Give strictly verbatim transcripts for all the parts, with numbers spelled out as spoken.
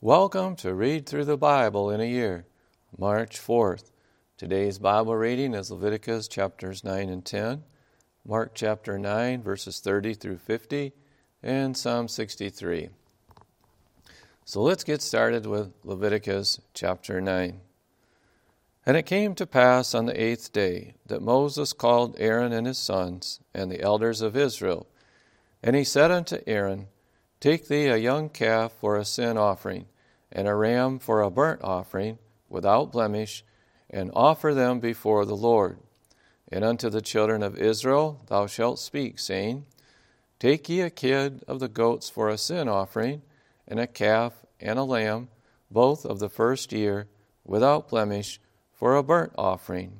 Welcome to Read Through the Bible in a Year, March fourth. Today's Bible reading is Leviticus chapters nine and ten, Mark chapter nine, verses thirty through fifty, and Psalm sixty-three. So let's get started with Leviticus chapter nine. And it came to pass on the eighth day that Moses called Aaron and his sons and the elders of Israel. And he said unto Aaron, Take thee a young calf for a sin offering, and a ram for a burnt offering, without blemish, and offer them before the Lord. And unto the children of Israel thou shalt speak, saying, Take ye a kid of the goats for a sin offering, and a calf and a lamb, both of the first year, without blemish, for a burnt offering.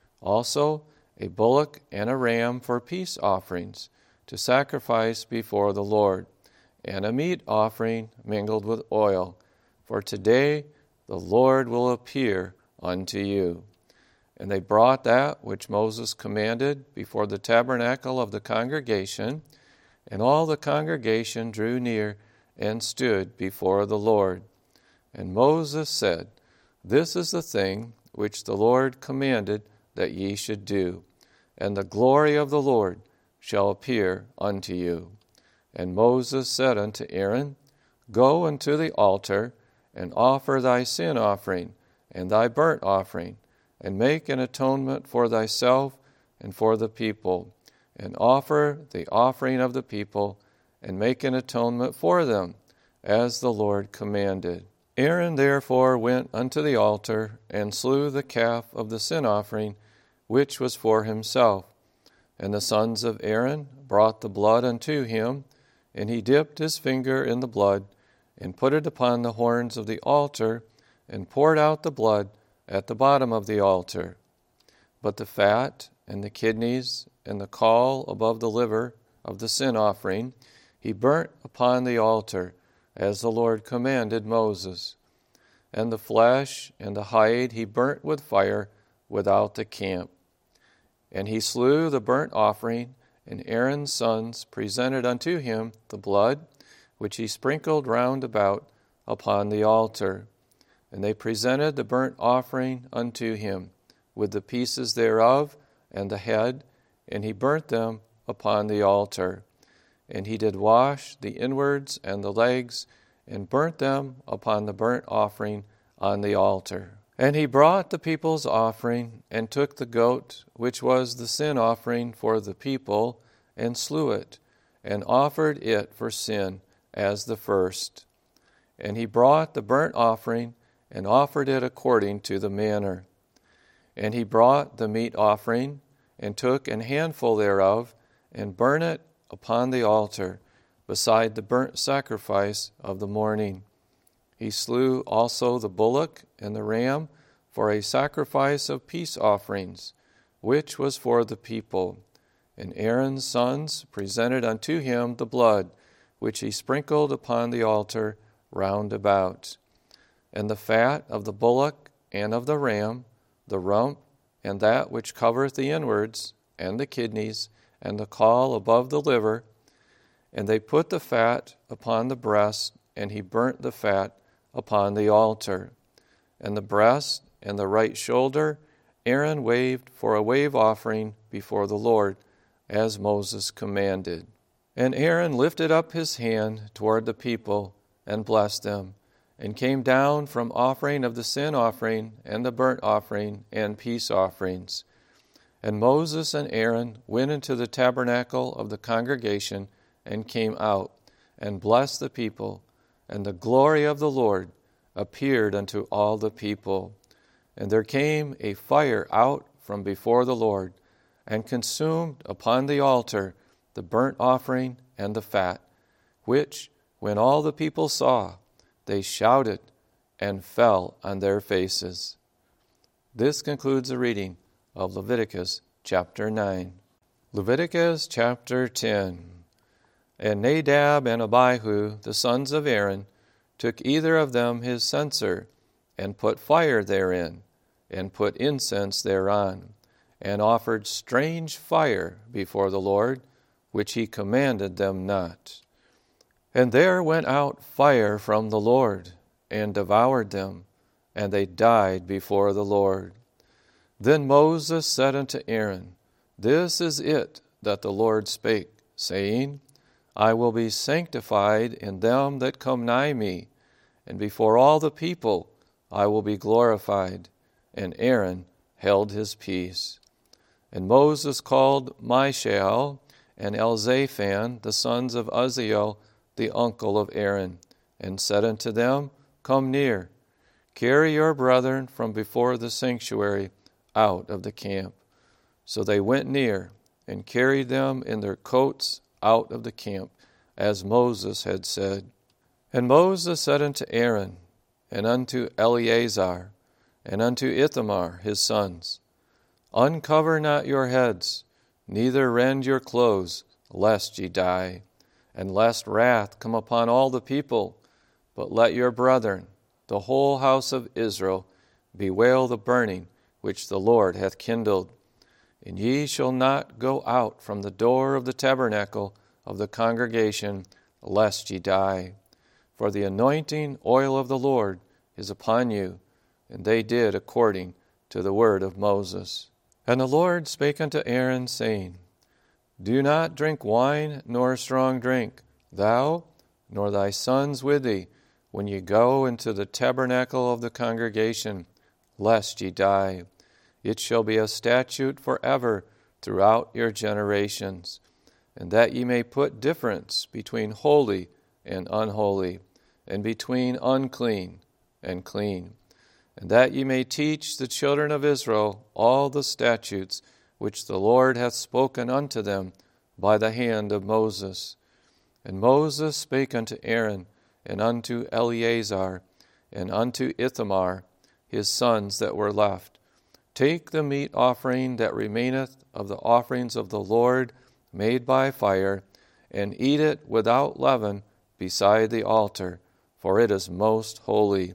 Also a bullock and a ram for peace offerings, to sacrifice before the Lord, and a meat offering mingled with oil. For today the Lord will appear unto you. And they brought that which Moses commanded before the tabernacle of the congregation, and all the congregation drew near and stood before the Lord. And Moses said, This is the thing which the Lord commanded that ye should do, and the glory of the Lord shall appear unto you. And Moses said unto Aaron, Go unto the altar, and offer thy sin offering, and thy burnt offering, and make an atonement for thyself and for the people, and offer the offering of the people, and make an atonement for them, as the Lord commanded. Aaron therefore went unto the altar, and slew the calf of the sin offering, which was for himself. And the sons of Aaron brought the blood unto him, and he dipped his finger in the blood, and put it upon the horns of the altar, and poured out the blood at the bottom of the altar. But the fat, and the kidneys, and the caul above the liver of the sin offering, he burnt upon the altar, as the Lord commanded Moses. And the flesh and the hide he burnt with fire without the camp. And he slew the burnt offering, and Aaron's sons presented unto him the blood, which he sprinkled round about upon the altar. And they presented the burnt offering unto him, with the pieces thereof and the head, and he burnt them upon the altar. And he did wash the inwards and the legs, and burnt them upon the burnt offering on the altar. And he brought the people's offering, and took the goat, which was the sin offering for the people, and slew it, and offered it for sin as the first. And he brought the burnt offering, and offered it according to the manner. And he brought the meat offering, and took an handful thereof, and burnt it upon the altar, beside the burnt sacrifice of the morning. He slew also the bullock and the ram for a sacrifice of peace offerings, which was for the people. And Aaron's sons presented unto him the blood, which he sprinkled upon the altar round about. And the fat of the bullock and of the ram, the rump, and that which covereth the inwards, and the kidneys, and the caul above the liver. And they put the fat upon the breast, and he burnt the fat upon the altar. And the breast and the right shoulder Aaron waved for a wave offering before the Lord, as Moses commanded. And Aaron lifted up his hand toward the people, and blessed them, and came down from offering of the sin offering, and the burnt offering, and peace offerings. And Moses and Aaron went into the tabernacle of the congregation, and came out, and blessed the people, and the glory of the Lord appeared unto all the people. And there came a fire out from before the Lord, and consumed upon the altar the burnt offering and the fat, which, when all the people saw, they shouted and fell on their faces. This concludes the reading of Leviticus chapter nine. Leviticus chapter ten. And Nadab and Abihu, the sons of Aaron, took either of them his censer, and put fire therein, and put incense thereon, and offered strange fire before the Lord, which he commanded them not. And there went out fire from the Lord, and devoured them, and they died before the Lord. Then Moses said unto Aaron, This is it that the Lord spake, saying, I will be sanctified in them that come nigh me, and before all the people I will be glorified. And Aaron held his peace. And Moses called Mishael and Elzaphan, the sons of Uzziel, the uncle of Aaron, and said unto them, Come near, carry your brethren from before the sanctuary out of the camp. So they went near, and carried them in their coats out of the camp, as Moses had said. And Moses said unto Aaron, and unto Eleazar, and unto Ithamar his sons, Uncover not your heads, neither rend your clothes, lest ye die, and lest wrath come upon all the people, but let your brethren, the whole house of Israel, bewail the burning which the Lord hath kindled. And ye shall not go out from the door of the tabernacle of the congregation, lest ye die. For the anointing oil of the Lord is upon you. And they did according to the word of Moses. And the Lord spake unto Aaron, saying, Do not drink wine nor strong drink, thou nor thy sons with thee, when ye go into the tabernacle of the congregation, lest ye die. It shall be a statute forever throughout your generations, and that ye may put difference between holy and unholy, and between unclean and clean, and that ye may teach the children of Israel all the statutes which the Lord hath spoken unto them by the hand of Moses. And Moses spake unto Aaron, and unto Eleazar, and unto Ithamar, his sons that were left, Take the meat offering that remaineth of the offerings of the Lord made by fire, and eat it without leaven beside the altar, for it is most holy.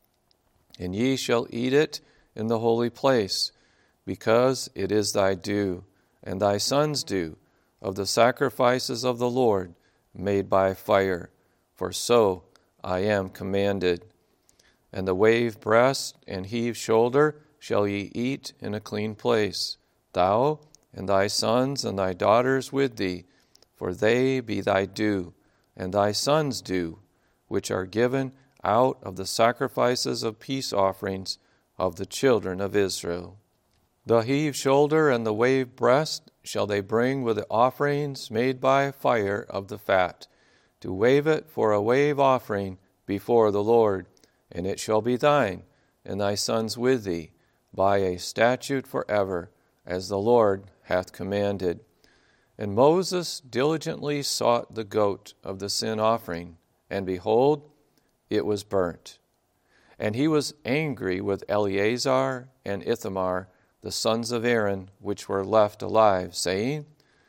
And ye shall eat it in the holy place, because it is thy due, and thy sons' due, of the sacrifices of the Lord made by fire, for so I am commanded. And the wave breast and heave shoulder shall ye eat in a clean place, thou and thy sons and thy daughters with thee, for they be thy due, and thy sons' due, which are given out of the sacrifices of peace offerings of the children of Israel. The heave shoulder and the wave breast shall they bring with the offerings made by fire of the fat, to wave it for a wave offering before the Lord, and it shall be thine, and thy sons with thee, by a statute forever, as the Lord hath commanded. And Moses diligently sought the goat of the sin offering, and behold, it was burnt. And he was angry with Eleazar and Ithamar, the sons of Aaron, which were left alive, saying,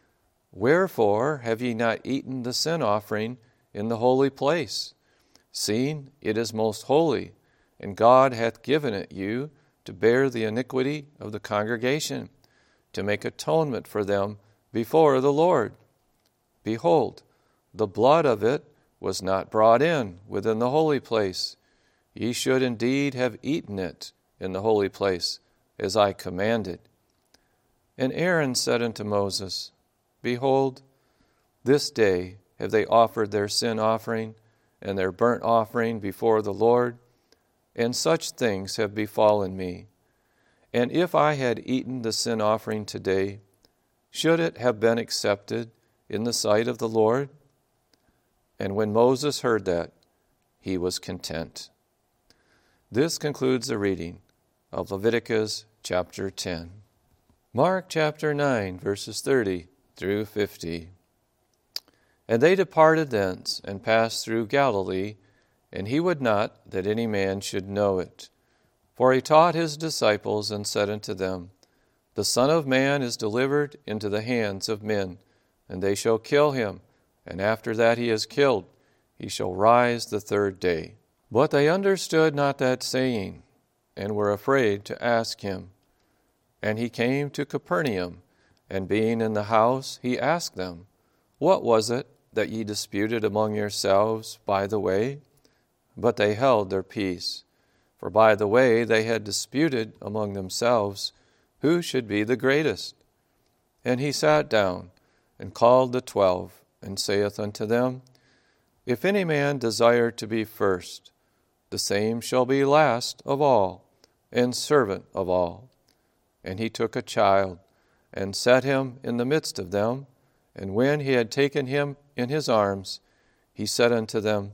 Wherefore have ye not eaten the sin offering in the holy place, seeing it is most holy, and God hath given it you to bear the iniquity of the congregation, to make atonement for them before the Lord? Behold, the blood of it was not brought in within the holy place. Ye should indeed have eaten it in the holy place, as I commanded. And Aaron said unto Moses, Behold, this day have they offered their sin offering and their burnt offering before the Lord, and such things have befallen me. And if I had eaten the sin offering today, should it have been accepted in the sight of the Lord? And when Moses heard that, he was content. This concludes the reading of Leviticus chapter ten. Mark chapter nine, verses thirty through fifty. And they departed thence, and passed through Galilee, and he would not that any man should know it. For he taught his disciples, and said unto them, The Son of Man is delivered into the hands of men, and they shall kill him, and after that he is killed, he shall rise the third day. But they understood not that saying, and were afraid to ask him. And he came to Capernaum, and being in the house, he asked them, What was it that ye disputed among yourselves by the way? but they held their peace. For by the way they had disputed among themselves who should be the greatest. And he sat down, and called the twelve, and saith unto them, If any man desire to be first, the same shall be last of all, and servant of all. And he took a child, and set him in the midst of them, and when he had taken him in his arms, he said unto them,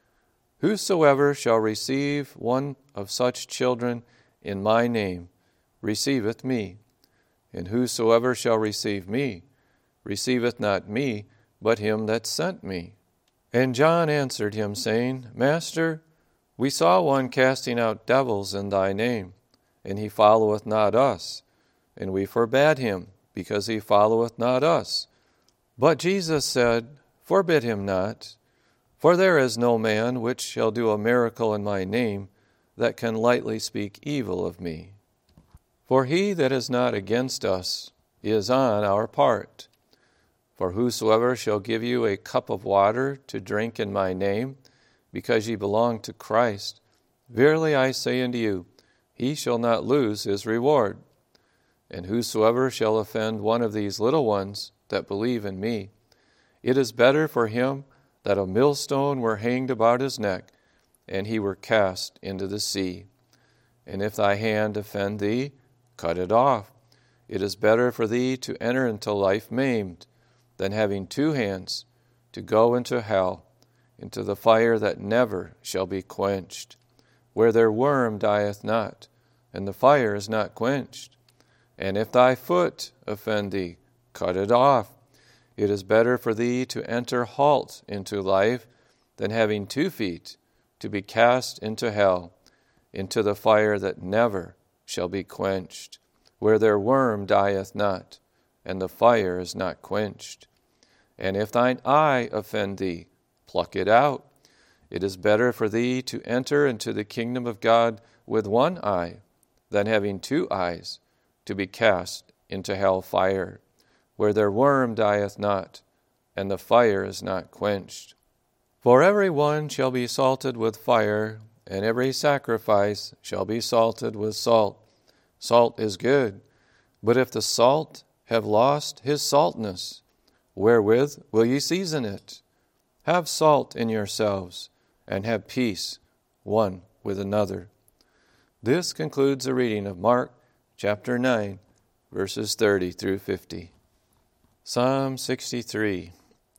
Whosoever shall receive one of such children in my name receiveth me, and whosoever shall receive me receiveth not me, but him that sent me. And John answered him, saying, Master, we saw one casting out devils in thy name, and he followeth not us, and we forbade him, because he followeth not us. But Jesus said, Forbid him not, for there is no man which shall do a miracle in my name that can lightly speak evil of me. For he that is not against us is on our part. For whosoever shall give you a cup of water to drink in my name, because ye belong to Christ, verily I say unto you, he shall not lose his reward. And whosoever shall offend one of these little ones that believe in me, it is better for him that a millstone were hanged about his neck, and he were cast into the sea. And if thy hand offend thee, cut it off. It is better for thee to enter into life maimed, than having two hands to go into hell, into the fire that never shall be quenched, where their worm dieth not, and the fire is not quenched. And if thy foot offend thee, cut it off. It is better for thee to enter halt into life, than having two feet to be cast into hell, into the fire that never shall be quenched, where their worm dieth not, and the fire is not quenched. And if thine eye offend thee, pluck it out. It is better for thee to enter into the kingdom of God with one eye, than having two eyes to be cast into hell fire, where their worm dieth not, and the fire is not quenched. For every one shall be salted with fire, and every sacrifice shall be salted with salt. Salt is good, but if the salt have lost his saltness, wherewith will ye season it? Have salt in yourselves, and have peace one with another. This concludes the reading of Mark chapter nine, verses thirty through fifty. Psalm sixty-three.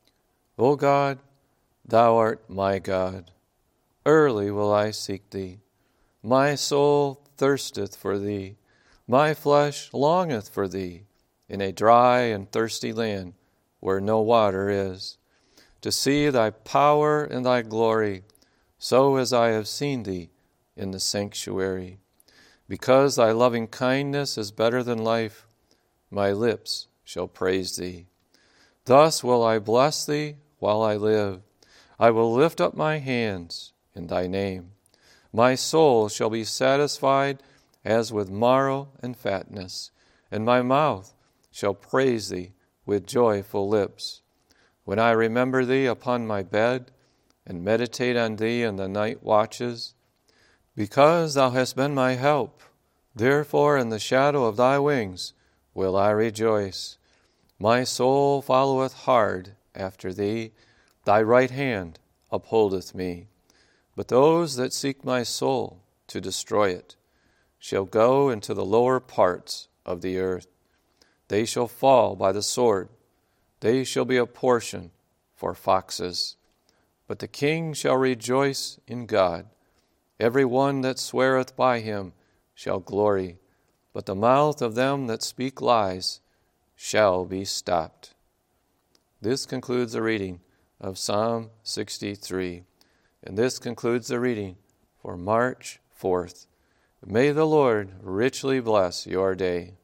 O God, thou art my God. Early will I seek thee. My soul thirsteth for thee. My flesh longeth for thee, in a dry and thirsty land, where no water is, to see thy power and thy glory, so as I have seen thee in the sanctuary. Because thy loving kindness is better than life, my lips shall praise thee. Thus will I bless thee while I live. I will lift up my hands in thy name. My soul shall be satisfied as with marrow and fatness, and my mouth shall praise thee with joyful lips. When I remember thee upon my bed, and meditate on thee in the night watches, because thou hast been my help, therefore in the shadow of thy wings will I rejoice. My soul followeth hard after thee, thy right hand upholdeth me. But those that seek my soul to destroy it shall go into the lower parts of the earth. They shall fall by the sword. They shall be a portion for foxes. But the king shall rejoice in God. Every one that sweareth by him shall glory, but the mouth of them that speak lies shall be stopped. This concludes the reading of Psalm sixty-three, and this concludes the reading for March fourth. May the Lord richly bless your day.